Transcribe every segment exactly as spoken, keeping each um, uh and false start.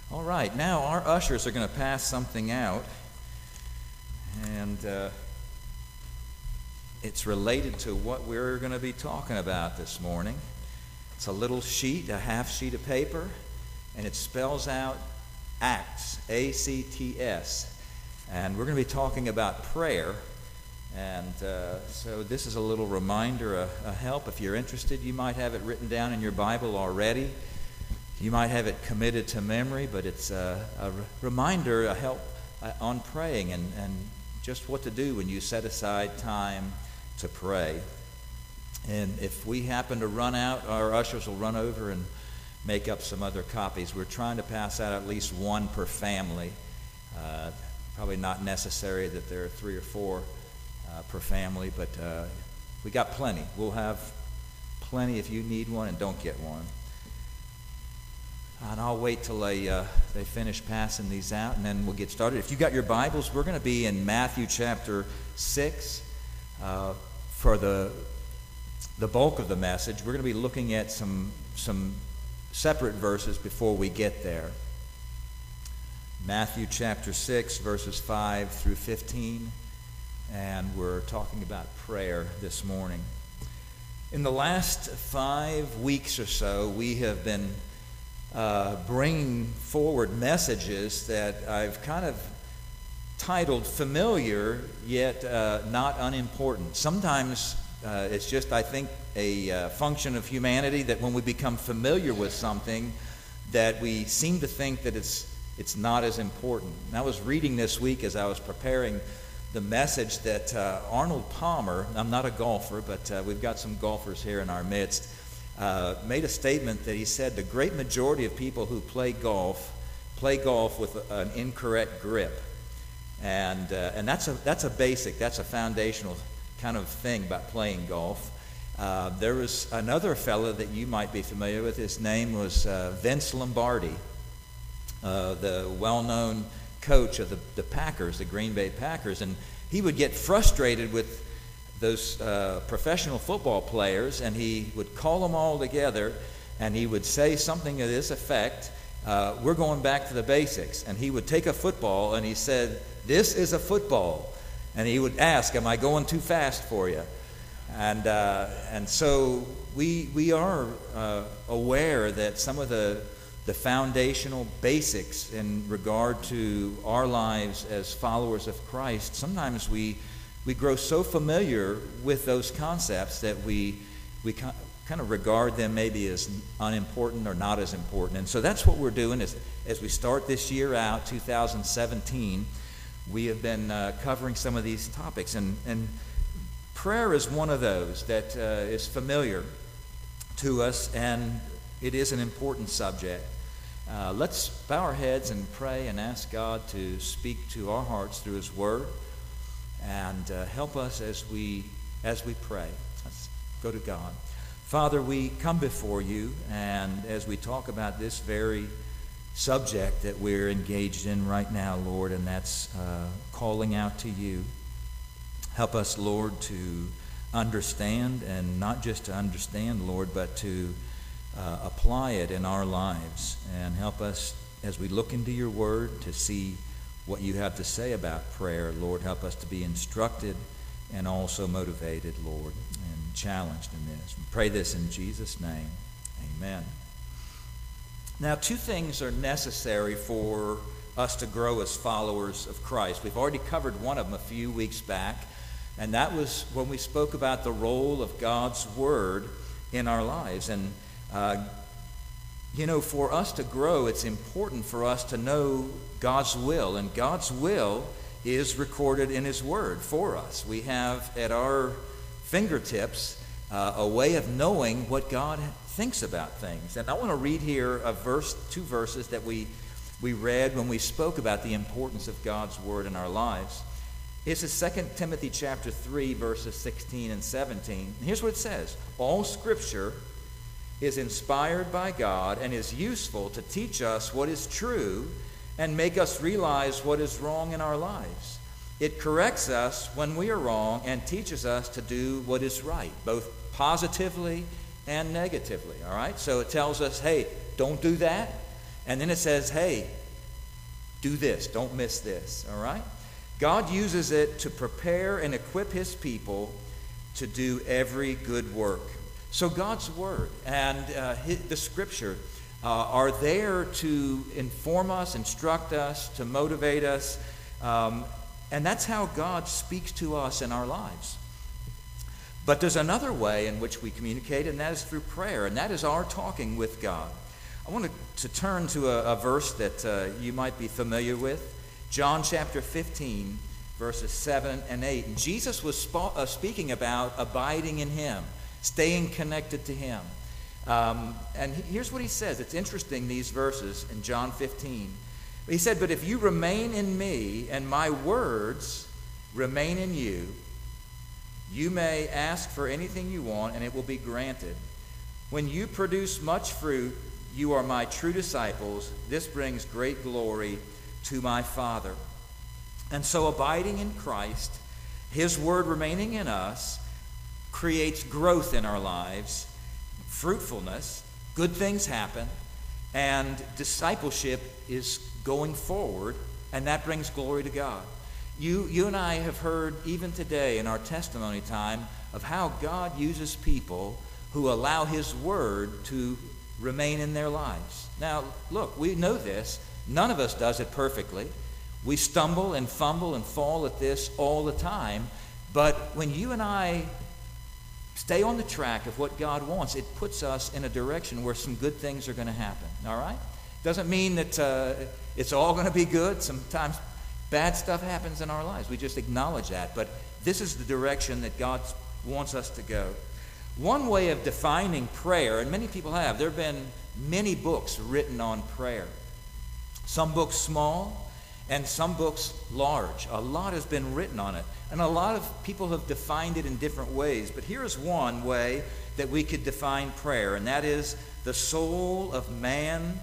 All right, now our ushers are going to pass something out, and uh, it's related to what we're going to be talking about this morning. It's a little sheet, a half sheet of paper, and it spells out ACTS, A C T S. And we're going to be talking about prayer. And uh, so this is a little reminder, a, a help. If you're interested, you might have it written down in your Bible already. You might have it committed to memory, but it's a, a reminder, a help uh, on praying and, and just what to do when you set aside time to pray. And if we happen to run out, our ushers will run over and make up some other copies. We're trying to pass out at least one per family. Uh, probably not necessary that there are three or four uh, per family, but uh, we got plenty. We'll have plenty if you need one and don't get one. And I'll wait till they, uh, they finish passing these out, and then we'll get started. If you got your Bibles, we're going to be in Matthew chapter six uh, for the the bulk of the message. We're going to be looking at some some separate verses before we get there. Matthew chapter six, verses five through fifteen, and we're talking about prayer this morning. In the last five weeks or so, we have been Uh, bringing forward messages that I've kind of titled familiar yet uh, not unimportant. Sometimes uh, it's just, I think, a uh, function of humanity that when we become familiar with something, that we seem to think that it's it's not as important. And I was reading this week as I was preparing the message that uh, Arnold Palmer, I'm not a golfer, but uh, we've got some golfers here in our midst, Uh, made a statement that he said the great majority of people who play golf play golf with a, an incorrect grip, and uh, and that's a that's a basic, that's a foundational kind of thing about playing golf. Uh, there was another fellow that you might be familiar with. His name was uh, Vince Lombardi, uh, the well-known coach of the, the Packers, the Green Bay Packers, and he would get frustrated with those uh, professional football players, and he would call them all together, and he would say something to this effect, uh, we're going back to the basics. And he would take a football, and he said, this is a football. And he would ask, am I going too fast for you? And uh, and so we we are uh, aware that some of the the foundational basics in regard to our lives as followers of Christ, sometimes we We grow so familiar with those concepts that we we kind of regard them maybe as unimportant or not as important. And so that's what we're doing as, as we start this year out, two thousand seventeen. We have been uh, covering some of these topics. And, and prayer is one of those that uh, is familiar to us, and it is an important subject. Uh, let's bow our heads and pray and ask God to speak to our hearts through His Word. And uh, help us as we as we pray. Let's go to God. Father, we come before you, and as we talk about this very subject that we're engaged in right now, Lord, and that's uh, calling out to you. Help us, Lord, to understand, and not just to understand, Lord, but to uh, apply it in our lives. And help us, as we look into your word, to see what you have to say about prayer. Lord, help us to be instructed and also motivated, Lord, and challenged in this. We pray this in Jesus' name. Amen. Now, two things are necessary for us to grow as followers of Christ. We've already covered one of them a few weeks back, and that was when we spoke about the role of God's Word in our lives. And uh, You know, for us to grow, it's important for us to know God's will. And God's will is recorded in His Word for us. We have at our fingertips uh, a way of knowing what God thinks about things. And I want to read here a verse, two verses that we, we read when we spoke about the importance of God's Word in our lives. It's in Second Timothy chapter three, verses sixteen and seventeen. And here's what it says. All Scripture is inspired by God and is useful to teach us what is true and make us realize what is wrong in our lives. It corrects us when we are wrong and teaches us to do what is right, both positively and negatively, all right? So it tells us, hey, don't do that, And then it says, hey, do this. Don't miss this. All right? God uses it to prepare and equip his people to do every good work. So God's word and uh, his, the scripture uh, are there to inform us, instruct us, to motivate us. Um, and that's how God speaks to us in our lives. But there's another way in which we communicate, and that is through prayer, and that is our talking with God. I want to, to turn to a, a verse that uh, you might be familiar with. John chapter fifteen, verses seven and eight. And Jesus was sp- uh, speaking about abiding in him, staying connected to him. Um, and he, here's what he says. It's interesting, these verses in John fifteen. He said, but if you remain in me and my words remain in you, you may ask for anything you want and it will be granted. When you produce much fruit, you are my true disciples. This brings great glory to my Father. And so abiding in Christ, his word remaining in us, creates growth in our lives, fruitfulness, good things happen, and discipleship is going forward, and that brings glory to God. You, you and I have heard even today in our testimony time of how God uses people who allow his word to remain in their lives. Now, look, we know this. None of us does it perfectly. We stumble and fumble and fall at this all the time. But when you and I stay on the track of what God wants, it puts us in a direction where some good things are going to happen. All right? Doesn't mean that uh, it's all going to be good. Sometimes bad stuff happens in our lives. We just acknowledge that. But this is the direction that God wants us to go. One way of defining prayer, and many people have, there have been many books written on prayer. Some books small, and some books large. A lot has been written on it. And a lot of people have defined it in different ways. But here's one way that we could define prayer, and that is the soul of man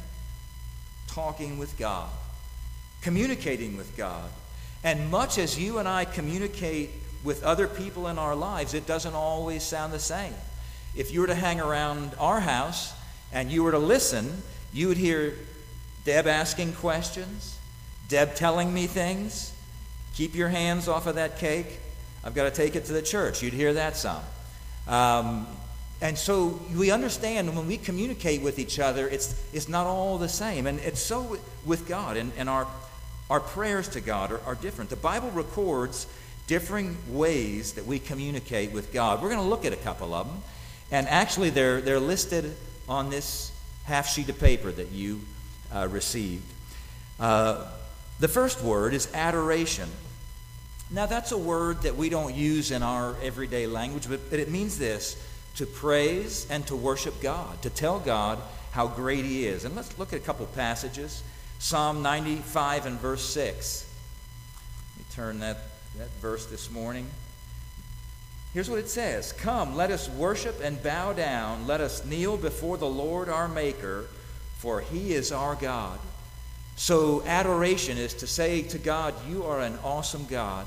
talking with God, communicating with God. And much as you and I communicate with other people in our lives, it doesn't always sound the same. If you were to hang around our house and you were to listen, you would hear Deb asking questions, Deb telling me things, keep your hands off of that cake, I've got to take it to the church. You'd hear that some. Um, and so we understand when we communicate with each other, it's it's not all the same. And it's so with God, and, and our, our prayers to God are, are different. The Bible records differing ways that we communicate with God. We're going to look at a couple of them. And actually, they're, they're listed on this half sheet of paper that you uh, received. Uh, the first word is adoration. Now, that's a word that we don't use in our everyday language, but, but it means this: to praise and to worship God, to tell God how great he is. And let's look at a couple passages. Psalm ninety-five and verse six. Let me turn that, that verse this morning. Here's what it says. Come, let us worship and bow down. Let us kneel before the Lord our Maker, for he is our God. So adoration is to say to God, you are an awesome God.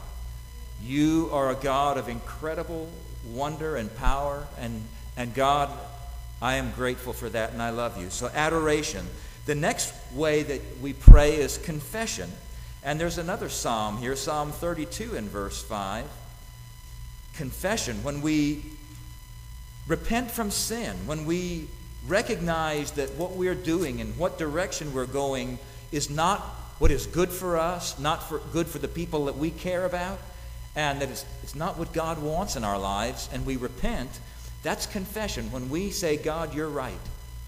You are a God of incredible wonder and power. And, and God, I am grateful for that, and I love you. So adoration. The next way that we pray is confession. And there's another psalm here, Psalm thirty-two and verse five. Confession. When we repent from sin, when we recognize that what we're doing and what direction we're going is not what is good for us, not for good for the people that we care about, and that it's, it's not what God wants in our lives, and we repent, that's confession. When we say, God, you're right.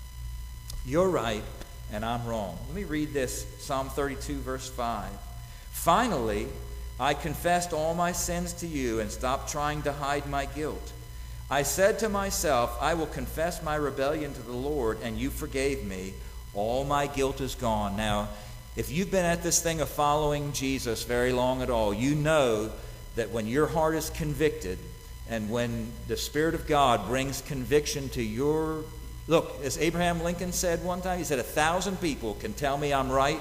You're right, and I'm wrong. Let me read this, Psalm thirty-two, verse five. Finally, I confessed all my sins to you and stopped trying to hide my guilt. I said to myself, I will confess my rebellion to the Lord, and you forgave me. All my guilt is gone. Now, if you've been at this thing of following Jesus very long at all, you know that when your heart is convicted and when the Spirit of God brings conviction to your... Look, as Abraham Lincoln said one time, he said, a thousand people can tell me I'm right,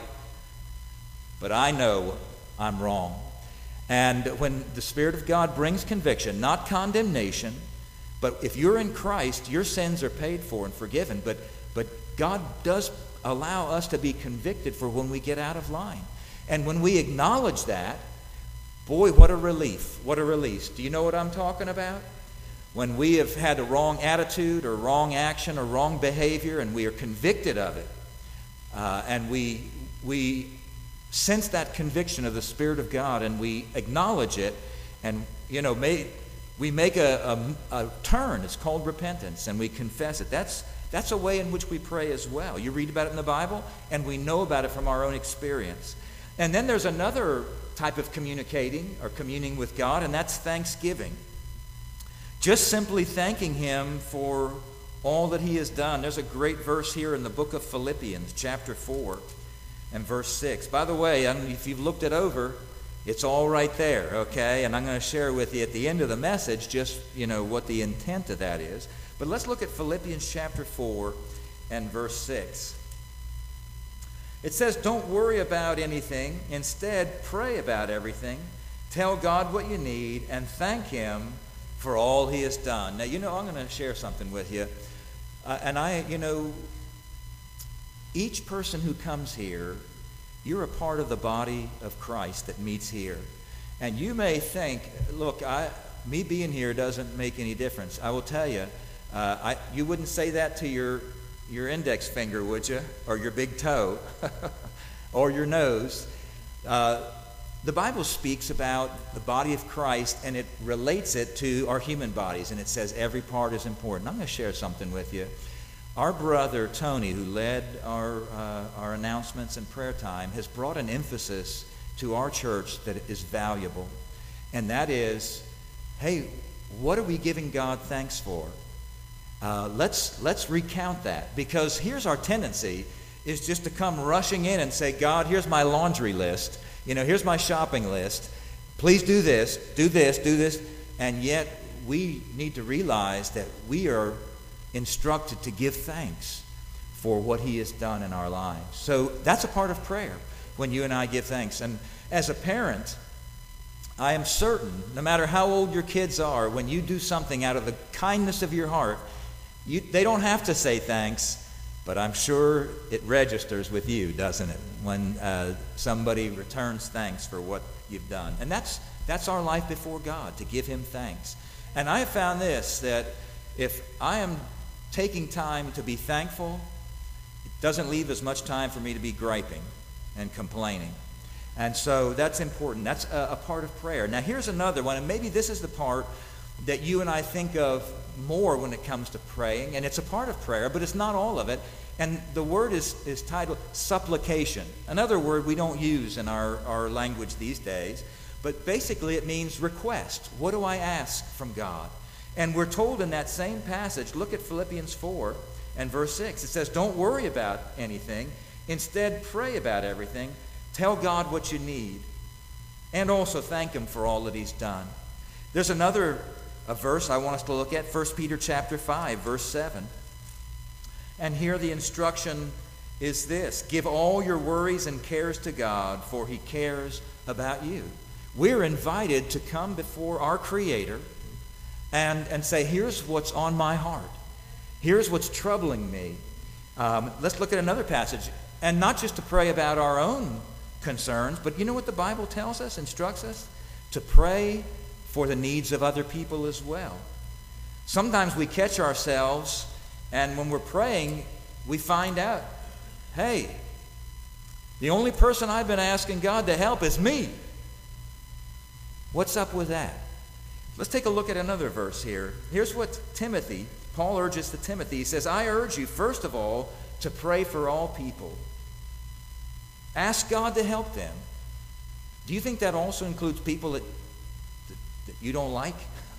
but I know I'm wrong. And when the Spirit of God brings conviction, not condemnation, but if you're in Christ, your sins are paid for and forgiven. But but God does allow us to be convicted for when we get out of line. And when we acknowledge that, boy, what a relief, what a release. Do you know what I'm talking about? When we have had a wrong attitude or wrong action or wrong behavior and we are convicted of it, uh, and we, we sense that conviction of the Spirit of God and we acknowledge it, and, you know, may, we make a, a, a turn. It's called repentance, and we confess it. That's, that's a way in which we pray as well. You read about it in the Bible, and we know about it from our own experience. And then there's another type of communicating or communing with God, and that's thanksgiving. Just simply thanking Him for all that He has done. There's a great verse here in the book of Philippians, chapter four and verse six. By the way, if you've looked it over, it's all right there, okay? And I'm going to share with you at the end of the message just, you know, what the intent of that is. But let's look at Philippians chapter four and verse six. It says, don't worry about anything. Instead, pray about everything. Tell God what you need and thank Him for all He has done. Now, you know, I'm going to share something with you. Uh, and I, you know, each person who comes here, you're a part of the body of Christ that meets here. And you may think, look, I, me being here doesn't make any difference. I will tell you, uh, I, you wouldn't say that to your your index finger, would you? Or your big toe, or your nose. Uh, the Bible speaks about the body of Christ, and it relates it to our human bodies, and it says every part is important. I'm going to share something with you. Our brother Tony, who led our uh, our announcements and prayer time, has brought an emphasis to our church that is valuable, and that is, hey, what are we giving God thanks for? Uh, let's let's recount that, because here's our tendency is just to come rushing in and say, God, here's my laundry list. You know, here's my shopping list. Please do this, do this, do this. And yet we need to realize that we are instructed to give thanks for what He has done in our lives. So that's a part of prayer when you and I give thanks. And as a parent, I am certain, no matter how old your kids are, when you do something out of the kindness of your heart, You, they don't have to say thanks, but I'm sure it registers with you, doesn't it, when uh, somebody returns thanks for what you've done. And that's that's our life before God, to give Him thanks. And I have found this, that if I am taking time to be thankful, it doesn't leave as much time for me to be griping and complaining. And so that's important. That's a, a part of prayer. Now here's another one, and maybe this is the part that you and I think of more when it comes to praying, and it's a part of prayer, but it's not all of it. And the word is, is titled supplication. Another word we don't use in our, our language these days, but basically it means request. What do I ask from God? And we're told in that same passage, look at Philippians four and verse six. It says, don't worry about anything. Instead, pray about everything. Tell God what you need. And also thank Him for all that He's done. There's another a verse I want us to look at, First Peter chapter five, verse seven. And here the instruction is this: give all your worries and cares to God, for He cares about you. We're invited to come before our Creator and, and say, here's what's on my heart. Here's what's troubling me. Um, let's look at another passage. And not just to pray about our own concerns, but you know what the Bible tells us, instructs us? To pray for the needs of other people as well. Sometimes we catch ourselves, and when we're praying, we find out, hey, the only person I've been asking God to help is me. What's up with that? Let's take a look at another verse here. Here's what Timothy, Paul urges to Timothy. He says, I urge you, first of all, to pray for all people. Ask God to help them. Do you think that also includes people that that you don't like?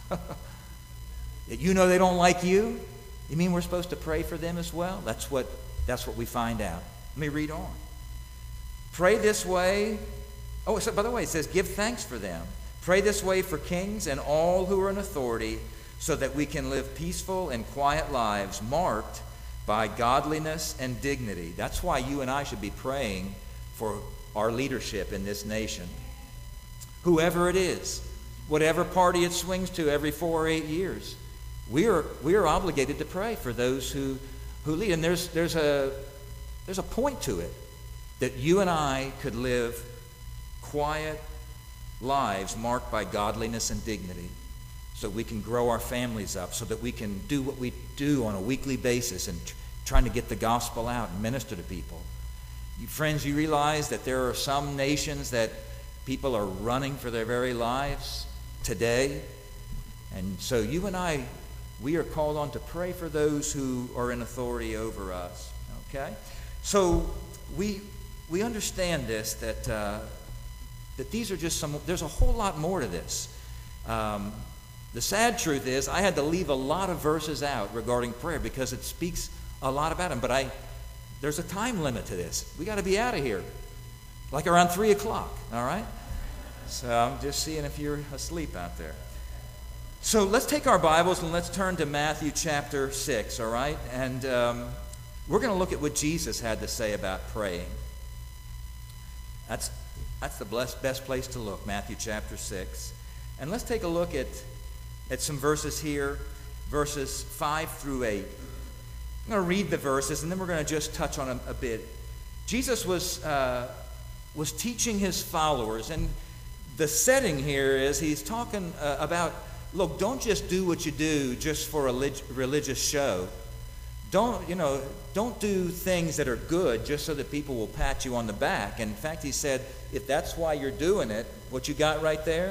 That you know they don't like you? You mean we're supposed to pray for them as well? That's what, that's what we find out. Let me read on. Pray this way. Oh, so by the way, it says give thanks for them. Pray this way for kings and all who are in authority, so that we can live peaceful and quiet lives marked by godliness and dignity. That's why you and I should be praying for our leadership in this nation. Whoever it is, whatever party it swings to every four or eight years, we are we are obligated to pray for those who, who lead. And there's there's a there's a point to it, that you and I could live quiet lives marked by godliness and dignity, so we can grow our families up, so that we can do what we do on a weekly basis and tr- trying to get the gospel out and minister to people. You friends, you realize that there are some nations that people are running for their very lives today. And so you and I, we are called on to pray for those who are in authority over us. Okay? So we we understand this, that uh, that these are just some, there's a whole lot more to this. Um, the sad truth is I had to leave a lot of verses out regarding prayer because it speaks a lot about them. But I there's a time limit to this. We got to be out of here like around three o'clock, all right? So I'm just seeing if you're asleep out there. So let's take our Bibles and let's turn to Matthew chapter six, all right? And um, we're going to look at what Jesus had to say about praying. That's that's the blessed, best place to look, Matthew chapter six. And let's take a look at, at some verses here, verses five through eight. I'm going to read the verses, and then we're going to just touch on them a bit. Jesus was uh, was teaching his followers, and the setting here is he's talking uh, about, look, don't just do what you do just for a relig- religious show. Don't, you know, don't do things that are good just so that people will pat you on the back. And in fact, he said, if that's why you're doing it, what you got right there,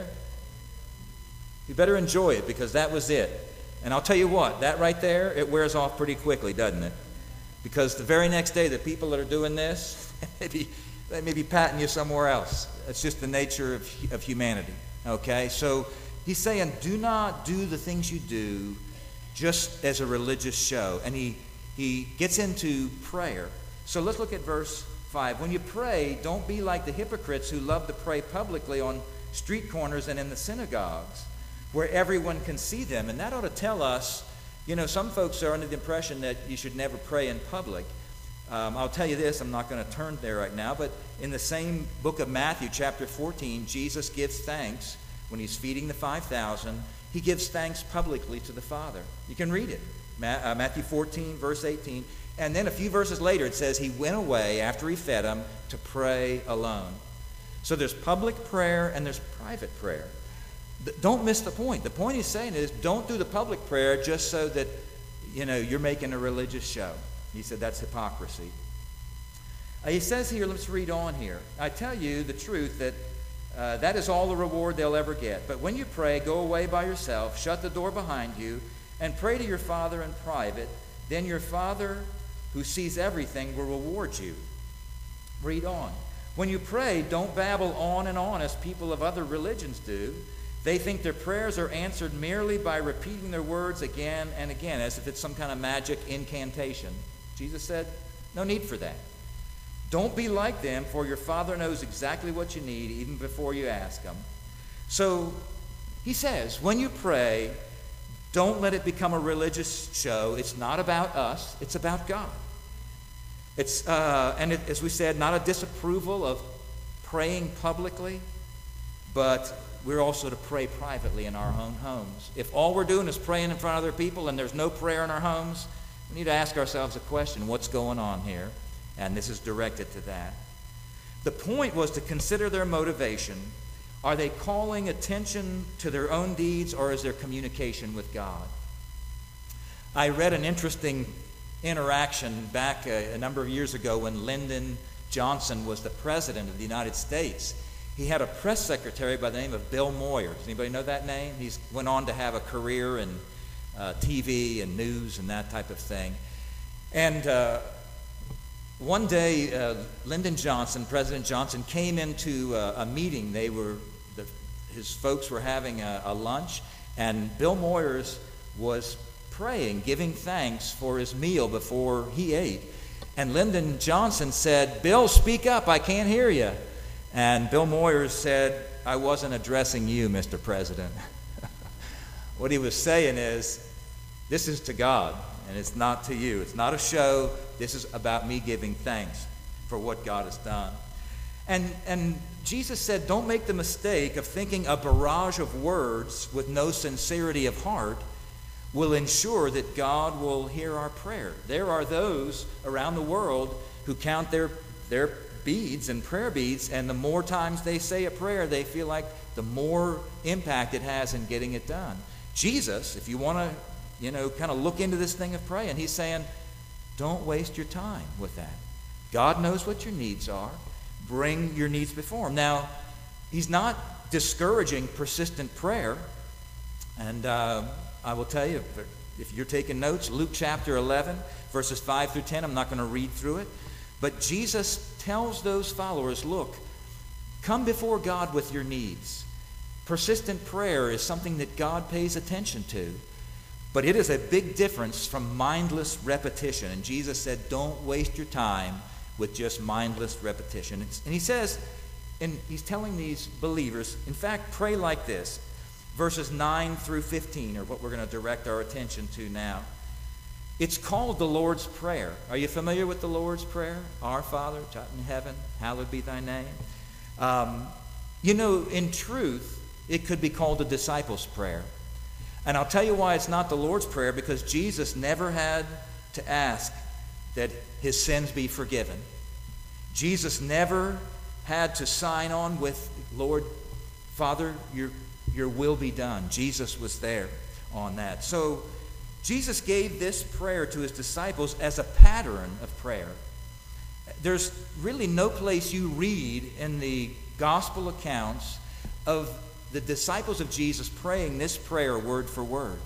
you better enjoy it, because that was it. And I'll tell you what, that right there, it wears off pretty quickly, doesn't it? Because the very next day, the people that are doing this, maybe they may be patting you somewhere else. It's just the nature of, of humanity, okay? So he's saying, do not do the things you do just as a religious show. And he, he gets into prayer. So let's look at verse five. When you pray, don't be like the hypocrites who love to pray publicly on street corners and in the synagogues, where everyone can see them. And that ought to tell us, you know, some folks are under the impression that you should never pray in public. Um, I'll tell you this, I'm not going to turn there right now, but in the same book of Matthew, chapter fourteen, Jesus gives thanks when he's feeding the five thousand. He gives thanks publicly to the Father. You can read it. Ma- uh, Matthew fourteen, verse eighteen. And then a few verses later, it says he went away after he fed them to pray alone. So there's public prayer and there's private prayer. Don't miss the point. The point he's saying is, don't do the public prayer just so that, you know, you're making a religious show. He said that's hypocrisy. Uh, he says here, let's read on here. I tell you the truth that uh, that is all the reward they'll ever get. But when you pray, go away by yourself, shut the door behind you, and pray to your Father in private. Then your Father, who sees everything, will reward you. Read on. When you pray, don't babble on and on as people of other religions do. They think their prayers are answered merely by repeating their words again and again, as if it's some kind of magic incantation. Jesus said, no need for that. Don't be like them, for your Father knows exactly what you need even before you ask him. So he says, when you pray, don't let it become a religious show. It's not about us. It's about God. It's, uh, and it, as we said, not a disapproval of praying publicly, but we're also to pray privately in our own homes. If all we're doing is praying in front of other people and there's no prayer in our homes, we need to ask ourselves a question, what's going on here? And this is directed to that. The point was to consider their motivation. Are they calling attention to their own deeds, or is there communication with God? I read an interesting interaction back a, a number of years ago when Lyndon Johnson was the president of the United States. He had a press secretary by the name of Bill Moyers. Anybody know that name? He went on to have a career in uh, T V and news and that type of thing. And uh, one day, uh, Lyndon Johnson, President Johnson, came into uh, a meeting. They were, the, his folks were having a, a lunch, and Bill Moyers was praying, giving thanks for his meal before he ate. And Lyndon Johnson said, "Bill, speak up, I can't hear you." And Bill Moyers said, "I wasn't addressing you, Mister President." What he was saying is, this is to God, and it's not to you. It's not a show. This is about me giving thanks for what God has done. And, and Jesus said, don't make the mistake of thinking a barrage of words with no sincerity of heart will ensure that God will hear our prayer. There are those around the world who count their, their beads and prayer beads, and the more times they say a prayer, they feel like the more impact it has in getting it done. Jesus, if you want to, you know, kind of look into this thing of praying, he's saying, don't waste your time with that. God knows what your needs are. Bring your needs before him. Now, he's not discouraging persistent prayer. And uh, I will tell you, if you're taking notes, Luke chapter eleven, verses five through ten, I'm not going to read through it. But Jesus tells those followers, look, come before God with your needs. Persistent prayer is something that God pays attention to. But it is a big difference from mindless repetition. And Jesus said, don't waste your time with just mindless repetition. And he says, and he's telling these believers, in fact, pray like this. Verses nine through fifteen are what we're going to direct our attention to now. It's called the Lord's Prayer. Are you familiar with the Lord's Prayer? Our Father, which art in heaven, hallowed be thy name. Um, you know, in truth, it could be called the disciples' prayer. And I'll tell you why it's not the Lord's Prayer, because Jesus never had to ask that his sins be forgiven. Jesus never had to sign on with, Lord, Father, your, your will be done. Jesus was there on that. So Jesus gave this prayer to his disciples as a pattern of prayer. There's really no place you read in the gospel accounts of the disciples of Jesus praying this prayer word for word.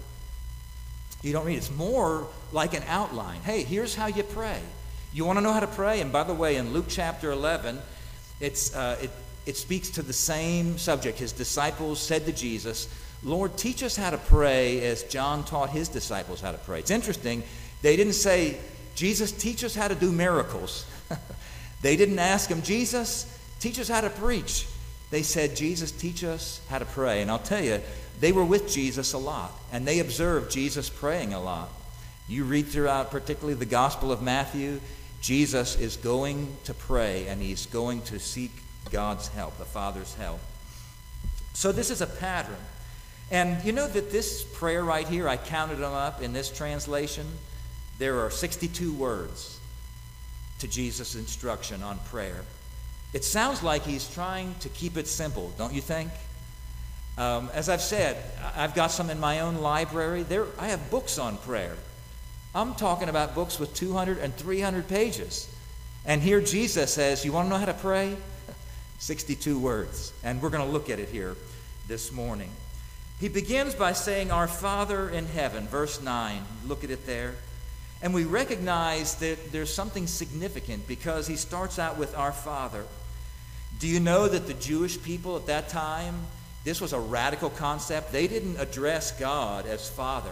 You don't read it. It's more like an outline. Hey, here's how you pray. You want to know how to pray? And by the way, in Luke chapter eleven, it's, uh, it, it speaks to the same subject. His disciples said to Jesus, Lord, teach us how to pray as John taught his disciples how to pray. It's interesting. They didn't say, Jesus, teach us how to do miracles. They didn't ask him, Jesus, teach us how to preach. They said, Jesus, teach us how to pray. And I'll tell you, they were with Jesus a lot, and they observed Jesus praying a lot. You read throughout, particularly the Gospel of Matthew, Jesus is going to pray, and he's going to seek God's help, the Father's help. So this is a pattern. And you know that this prayer right here, I counted them up in this translation. There are sixty-two words to Jesus' instruction on prayer. It sounds like he's trying to keep it simple, don't you think? Um, as I've said, I've got some in my own library. There, I have books on prayer. I'm talking about books with two hundred and three hundred pages. And here Jesus says, you want to know how to pray? sixty-two words. And we're going to look at it here this morning. He begins by saying, Our Father in heaven, verse nine. Look at it there. And we recognize that there's something significant because he starts out with Our Father. Do you know that the Jewish people at that time, this was a radical concept? They didn't address God as Father.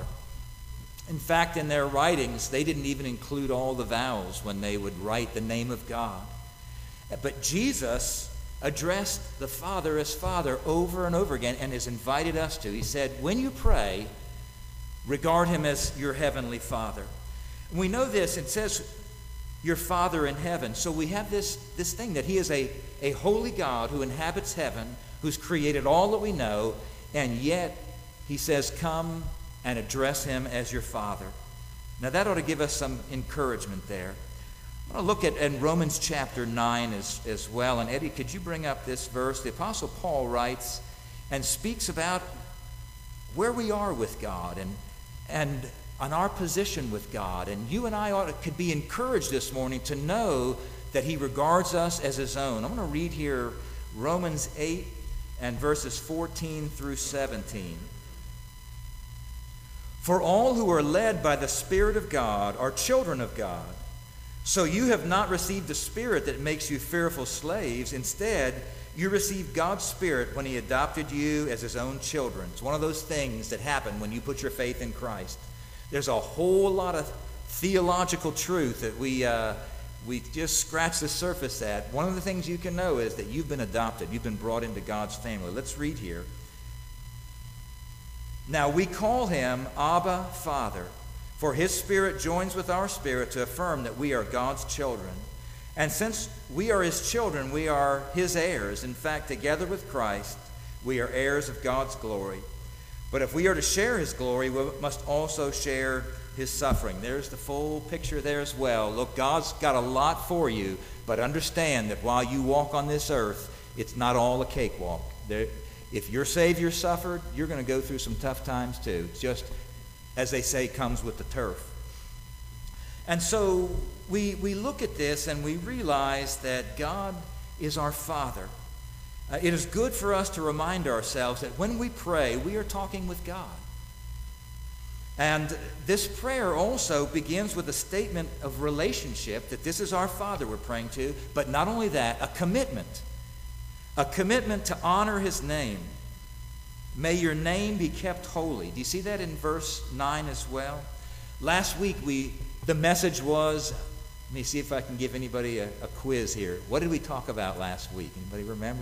In fact, in their writings, they didn't even include all the vowels when they would write the name of God. But Jesus addressed the Father as Father over and over again and has invited us to. He said, when you pray, regard him as your heavenly Father. And we know this, it says, your Father in heaven. So we have this, this thing that he is a, a holy God who inhabits heaven, who's created all that we know, and yet he says, come and address him as your Father. Now that ought to give us some encouragement there. I want to look at in Romans chapter nine as, as well. And Eddie, could you bring up this verse? The Apostle Paul writes and speaks about where we are with God and, and on our position with God. And you and I ought to, could be encouraged this morning to know that he regards us as his own. I'm going to read here Romans eight and verses fourteen through seventeen. For all who are led by the Spirit of God are children of God. So you have not received a spirit that makes you fearful slaves. Instead, you received God's Spirit when he adopted you as his own children. It's one of those things that happen when you put your faith in Christ. There's a whole lot of theological truth that we uh, we just scratch the surface at. One of the things you can know is that you've been adopted. You've been brought into God's family. Let's read here. Now we call him Abba, Father, for his Spirit joins with our spirit to affirm that we are God's children. And since we are his children, we are his heirs. In fact, together with Christ, we are heirs of God's glory. But if we are to share his glory, we must also share his suffering. There's the full picture there as well. Look, God's got a lot for you, but understand that while you walk on this earth, it's not all a cakewalk. There, if your Savior suffered, you're going to go through some tough times too. It's just, as they say, comes with the turf. And so we, we look at this and we realize that God is our Father. Uh, it is good for us to remind ourselves that when we pray, we are talking with God. And this prayer also begins with a statement of relationship, that this is our Father we're praying to, but not only that, a commitment. A commitment to honor his name. May your name be kept holy. Do you see that in verse nine as well? Last week, we the message was, let me see if I can give anybody a, a quiz here. What did we talk about last week? Anybody remember?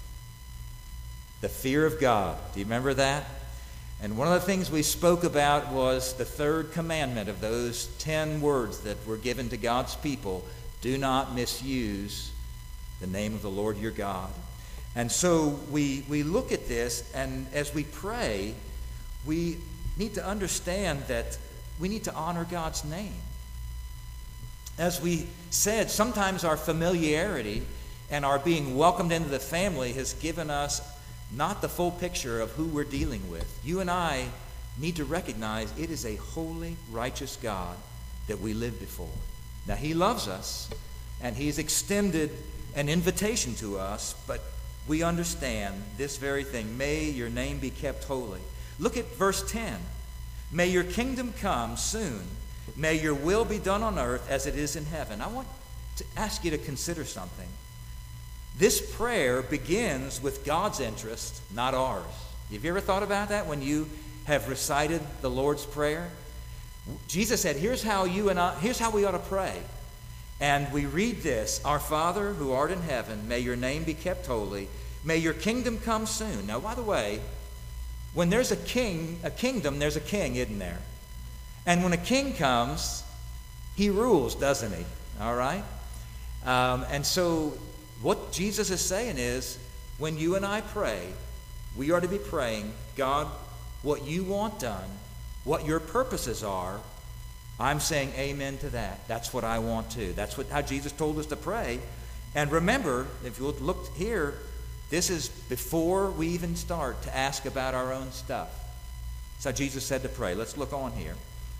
The fear of God. Do you remember that? And one of the things we spoke about was the third commandment of those ten words that were given to God's people. Do not misuse the name of the Lord your God. And so we, we look at this, and as we pray, we need to understand that we need to honor God's name. As we said, sometimes our familiarity and our being welcomed into the family has given us not the full picture of who we're dealing with. You and I need to recognize it is a holy, righteous God that we live before. Now, he loves us, and he's extended an invitation to us, but we understand this very thing. May your name be kept holy. Look at verse ten. May your kingdom come soon. May your will be done on earth as it is in heaven. I want to ask you to consider something. This prayer begins with God's interest, not ours. Have you ever thought about that when you have recited the Lord's Prayer? Jesus said, here's how you and I, here's how we ought to pray. And we read this: Our Father who art in heaven, may your name be kept holy. May your kingdom come soon. Now, by the way, when there's a king, a kingdom, there's a king, isn't there? And when a king comes, he rules, doesn't he? All right? Um, and so what Jesus is saying is, when you and I pray, we are to be praying, God, what you want done, what your purposes are, I'm saying amen to that. That's what I want to. That's what how Jesus told us to pray. And remember, if you look here, this is before we even start to ask about our own stuff. That's how Jesus said to pray. Let's look on here.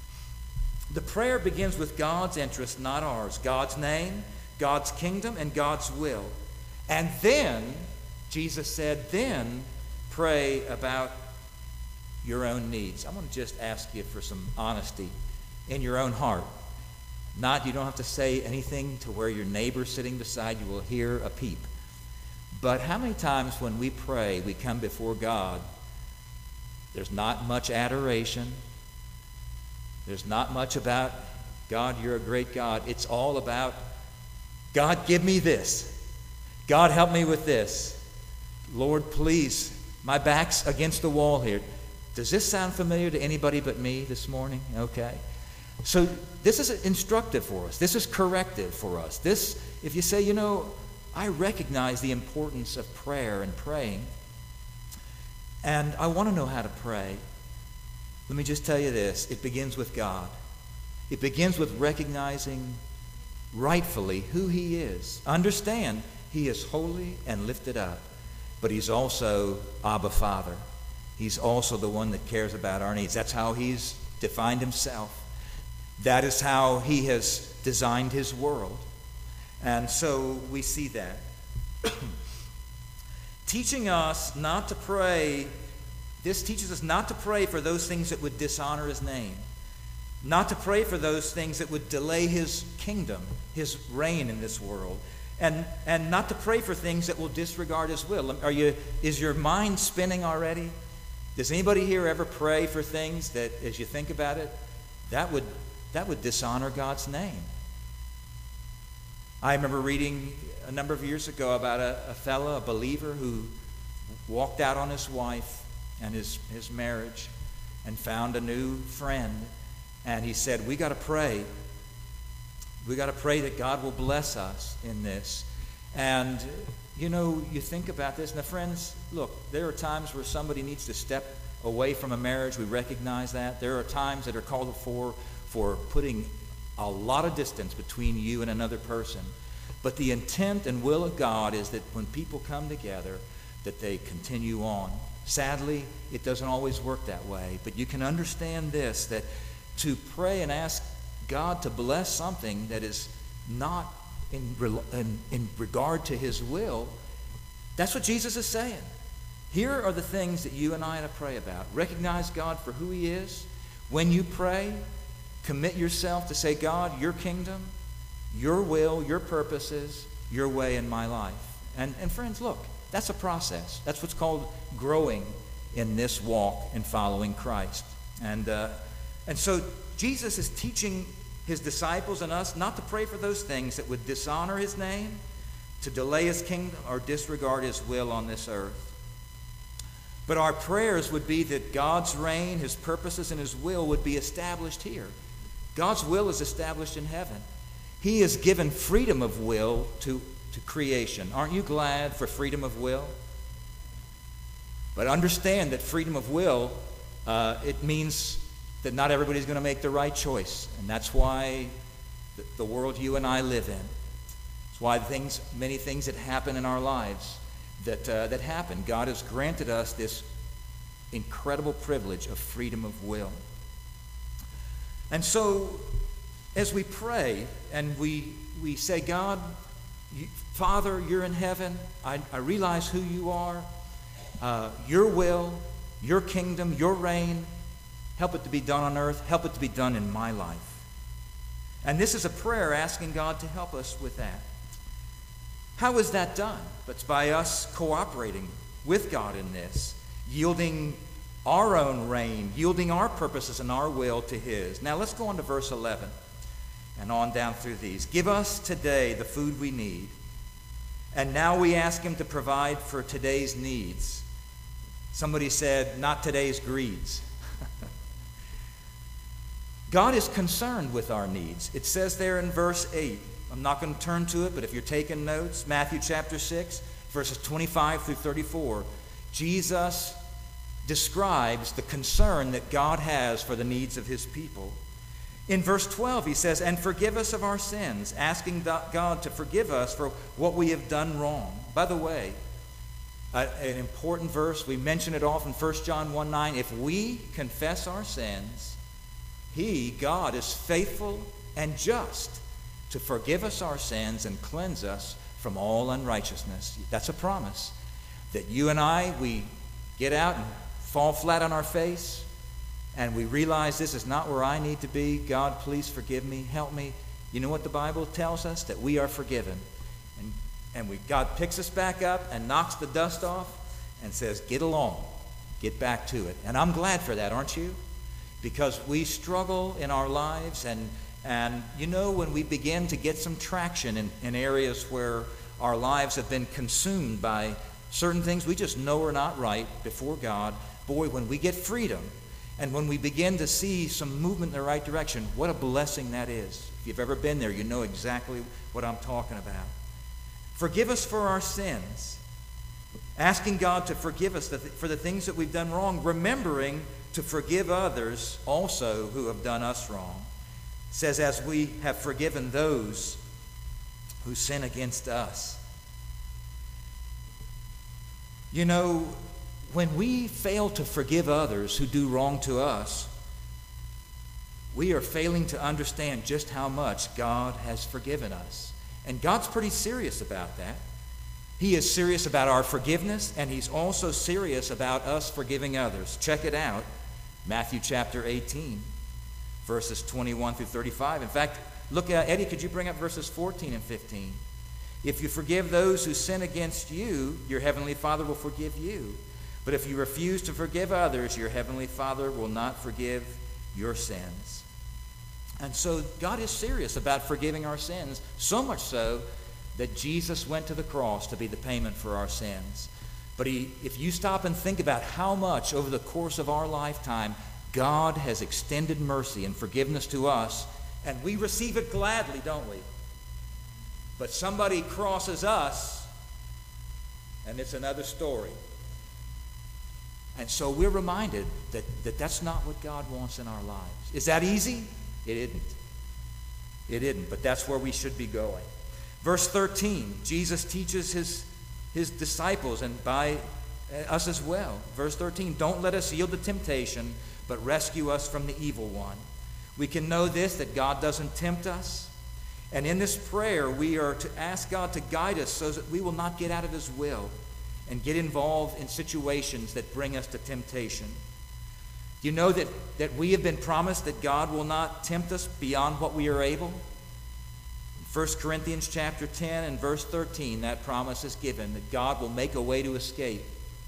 The prayer begins with God's interest, not ours. God's name, God's kingdom, and God's will. And then, Jesus said, then pray about your own needs. I want to just ask you for some honesty in your own heart. Not, you don't have to say anything to where your neighbor sitting beside you will hear a peep. But how many times when we pray, we come before God, there's not much adoration. There's not much about, God, you're a great God. It's all about, God, give me this. God, help me with this. Lord, please, my back's against the wall here. Does this sound familiar to anybody but me this morning? Okay. So this is instructive for us. This is corrective for us. This, if you say, you know, I recognize the importance of prayer and praying, and I want to know how to pray, let me just tell you this. It begins with God. It begins with recognizing rightfully who he is. Understand, he is holy and lifted up, but he's also Abba Father. He's also the one that cares about our needs. That's how he's defined himself. That is how he has designed his world. And so we see that. Teaching us not to pray, this teaches us not to pray for those things that would dishonor his name. Not to pray for those things that would delay his kingdom, his reign in this world. And, and not to pray for things that will disregard his will. Are you, is your mind spinning already? Does anybody here ever pray for things that, as you think about it, that would that would dishonor God's name? I remember reading a number of years ago about a, a fellow, a believer, who walked out on his wife and his, his marriage and found a new friend. And he said, we got to pray. We got to pray that God will bless us in this. And, you know, you think about this. Now, friends, look, there are times where somebody needs to step away from a marriage. We recognize that. There are times that are called for for putting a lot of distance between you and another person. But the intent and will of God is that when people come together, that they continue on. Sadly, it doesn't always work that way. But you can understand this, that to pray and ask God to bless something that is not in, in, in regard to his will, that's what Jesus is saying. Here are the things that you and I are to pray about. Recognize God for who he is. When you pray, commit yourself to say, God, your kingdom, your will, your purposes, your way in my life. And, and friends, look, that's a process. That's what's called growing in this walk and following Christ. And, uh, and so Jesus is teaching his disciples and us not to pray for those things that would dishonor his name, to delay his kingdom, or disregard his will on this earth. But our prayers would be that God's reign, his purposes, and his will would be established here. God's will is established in heaven. He has given freedom of will to, to creation. Aren't you glad for freedom of will? But understand that freedom of will, uh, it means that not everybody's going to make the right choice. And that's why the, the world you and I live in. It's why things, many things that happen in our lives that, uh, that happen. God has granted us this incredible privilege of freedom of will. And so, as we pray and we, we say, God, you, Father, you're in heaven. I, I realize who you are. Uh, your will, your kingdom, your reign, help it to be done on earth. Help it to be done in my life. And this is a prayer asking God to help us with that. How is that done? It's by us cooperating with God in this, yielding our own reign, yielding our purposes and our will to his. Now let's go on to verse eleven and on down through these. Give us today the food we need. And now we ask him to provide for today's needs. Somebody said, not today's greeds. God is concerned with our needs. It says there in verse eight. I'm not going to turn to it, but if you're taking notes, Matthew chapter six, verses twenty-five through thirty-four, Jesus describes the concern that God has for the needs of his people. In verse twelve, he says, and forgive us of our sins, asking God to forgive us for what we have done wrong. By the way, uh, an important verse, we mention it often, First John one nine, if we confess our sins, he, God, is faithful and just to forgive us our sins and cleanse us from all unrighteousness. That's a promise that you and I, we get out and fall flat on our face, and we realize this is not where I need to be. God, please forgive me, help me. You know what the Bible tells us? That we are forgiven. And, and we, God picks us back up and knocks the dust off and says, get along, get back to it. And I'm glad for that, aren't you? Because we struggle in our lives, and And, you know, when we begin to get some traction in, in areas where our lives have been consumed by certain things we just know are not right before God, boy, when we get freedom and when we begin to see some movement in the right direction, what a blessing that is. If you've ever been there, you know exactly what I'm talking about. Forgive us for our sins. Asking God to forgive us for the things that we've done wrong, remembering to forgive others also who have done us wrong. It says, as we have forgiven those who sin against us. You know, when we fail to forgive others who do wrong to us, we are failing to understand just how much God has forgiven us. And God's pretty serious about that. He is serious about our forgiveness, and he's also serious about us forgiving others. Check it out, Matthew chapter eighteen. Verses twenty-one through thirty-five. In fact, look at, Eddie, could you bring up verses fourteen and fifteen? If you forgive those who sin against you, your heavenly Father will forgive you. But if you refuse to forgive others, your heavenly Father will not forgive your sins. And so God is serious about forgiving our sins, so much so that Jesus went to the cross to be the payment for our sins. But he, if you stop and think about how much over the course of our lifetime God has extended mercy and forgiveness to us, and we receive it gladly, don't we? But somebody crosses us, and it's another story. And so we're reminded that, that that's not what God wants in our lives. Is that easy? It isn't. It isn't, but that's where we should be going. Verse thirteen, Jesus teaches his, his disciples, and by us as well. Verse thirteen, don't let us yield to temptation, but rescue us from the evil one. We can know this, that God doesn't tempt us. And in this prayer, we are to ask God to guide us so that we will not get out of his will and get involved in situations that bring us to temptation. Do you know that, that we have been promised that God will not tempt us beyond what we are able? In First Corinthians chapter ten and verse thirteen, that promise is given, that God will make a way to escape.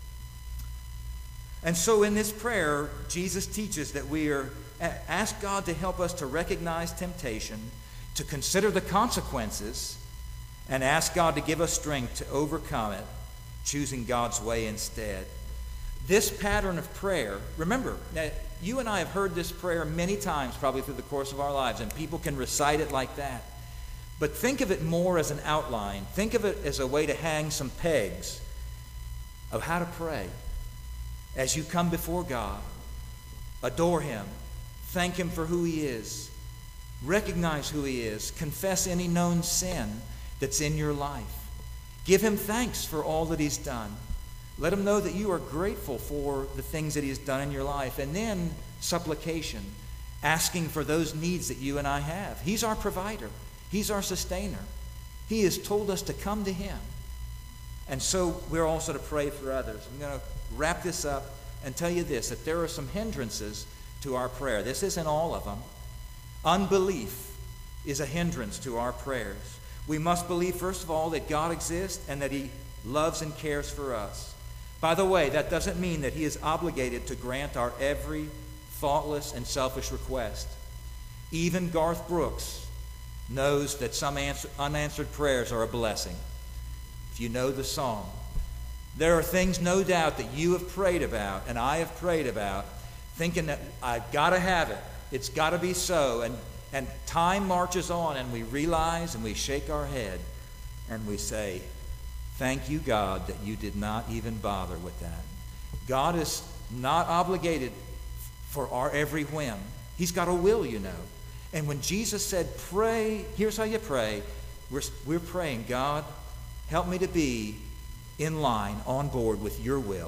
And so in this prayer, Jesus teaches that we are ask God to help us to recognize temptation, to consider the consequences, and ask God to give us strength to overcome it, choosing God's way instead. This pattern of prayer, remember, now, you and I have heard this prayer many times probably through the course of our lives, and people can recite it like that. But think of it more as an outline. Think of it as a way to hang some pegs of how to pray. As you come before God, adore him, thank him for who he is, recognize who he is, confess any known sin that's in your life. Give him thanks for all that he's done. Let him know that you are grateful for the things that he has done in your life. And then supplication, asking for those needs that you and I have. He's our provider. He's our sustainer. He has told us to come to him. And so we're also to pray for others. I'm going to wrap this up and tell you this, that there are some hindrances to our prayer. This isn't all of them. Unbelief is a hindrance to our prayers. We must believe, first of all, that God exists and that he loves and cares for us. By the way, that doesn't mean that he is obligated to grant our every thoughtless and selfish request. Even Garth Brooks knows that some answer, unanswered prayers are a blessing. If you know the song, there are things, no doubt, that you have prayed about and I have prayed about, thinking that I've got to have it. It's got to be so. And, and time marches on and we realize and we shake our head and we say, thank you, God, that you did not even bother with that. God is not obligated for our every whim. He's got a will, you know. And when Jesus said, pray, here's how you pray. We're, we're praying, God, help me to be in line, on board with your will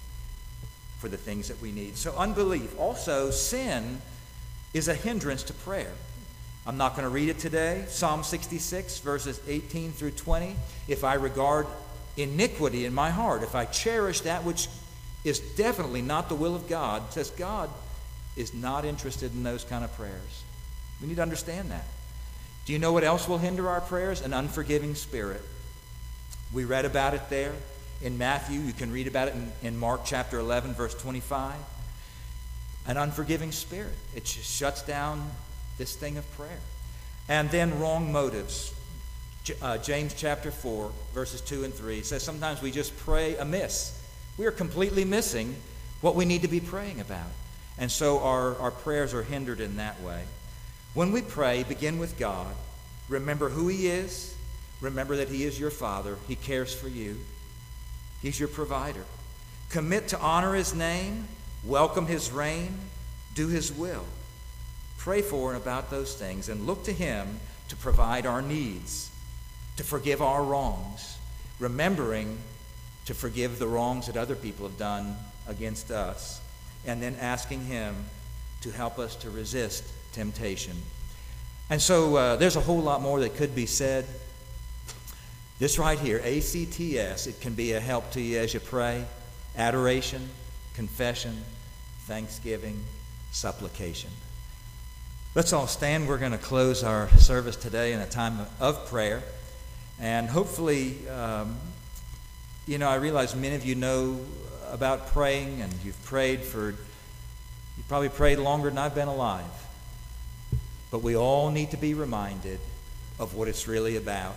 for the things that we need. So unbelief. Also, sin is a hindrance to prayer. I'm not going to read it today. Psalm sixty-six, verses eighteen through twenty. If I regard iniquity in my heart, if I cherish that which is definitely not the will of God, it says God is not interested in those kind of prayers. We need to understand that. Do you know what else will hinder our prayers? An unforgiving spirit. We read about it there in Matthew. You can read about it in, in Mark chapter eleven, verse twenty-five. An unforgiving spirit. It just shuts down this thing of prayer. And then wrong motives. J- uh, James chapter four, verses two and three says sometimes we just pray amiss. We are completely missing what we need to be praying about. And so our, our prayers are hindered in that way. When we pray, begin with God. Remember who he is. Remember that he is your Father. He cares for you. He's your provider. Commit to honor his name, welcome his reign, do his will. Pray for and about those things and look to him to provide our needs, to forgive our wrongs, remembering to forgive the wrongs that other people have done against us, and then asking him to help us to resist temptation. And so uh, there's a whole lot more that could be said. This right here, A C T S, it can be a help to you as you pray. Adoration, confession, thanksgiving, supplication. Let's all stand. We're going to close our service today in a time of prayer. And hopefully, um, you know, I realize many of you know about praying, and you've prayed for, you probably prayed longer than I've been alive. But we all need to be reminded of what it's really about.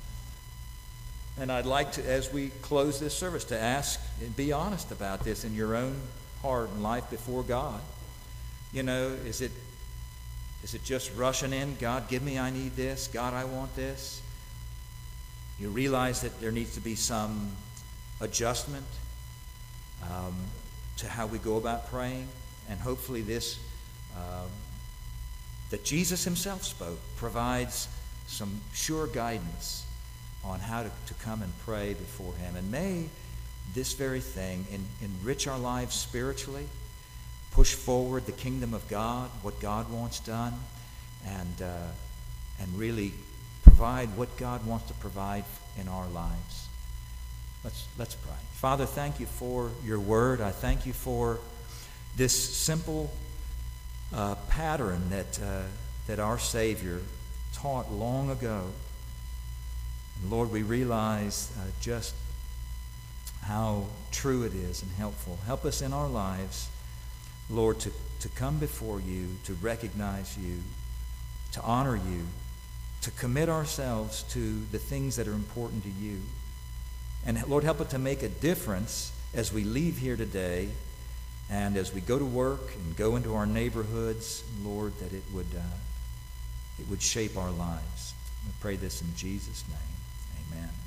And I'd like to, as we close this service, to ask and be honest about this in your own heart and life before God. You know, is it is it just rushing in, God, give me, I need this, God, I want this? You realize that there needs to be some adjustment um, to how we go about praying, and hopefully this um, that Jesus himself spoke provides some sure guidance on how to, to come and pray before him. And may this very thing en- enrich our lives spiritually, push forward the kingdom of God, what God wants done, and uh, and really provide what God wants to provide in our lives. Let's let's pray. Father, thank you for your word. I thank you for this simple uh, pattern that uh, that our Savior taught long ago. And Lord, we realize uh, just how true it is and helpful. Help us in our lives, Lord, to, to come before you, to recognize you, to honor you, to commit ourselves to the things that are important to you. And Lord, help us to make a difference as we leave here today and as we go to work and go into our neighborhoods, Lord, that it would, uh, it would shape our lives. We pray this in Jesus' name. Amen.